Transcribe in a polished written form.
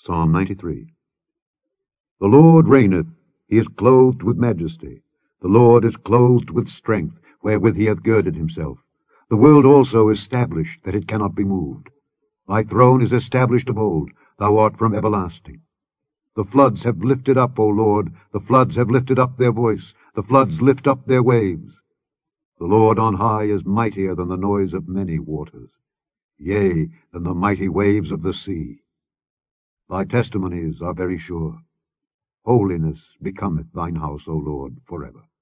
Psalm 93. The Lord reigneth, he is clothed with majesty. The Lord is clothed with strength, wherewith he hath girded himself. The world also is established, that it cannot be moved. Thy throne is established of old, thou art from everlasting. The floods have lifted up, O Lord, the floods have lifted up their voice, the floods lift up their waves. The Lord on high is mightier than the noise of many waters, yea, than the mighty waves of the sea. Thy testimonies are very sure. Holiness becometh thine house, O Lord, forever.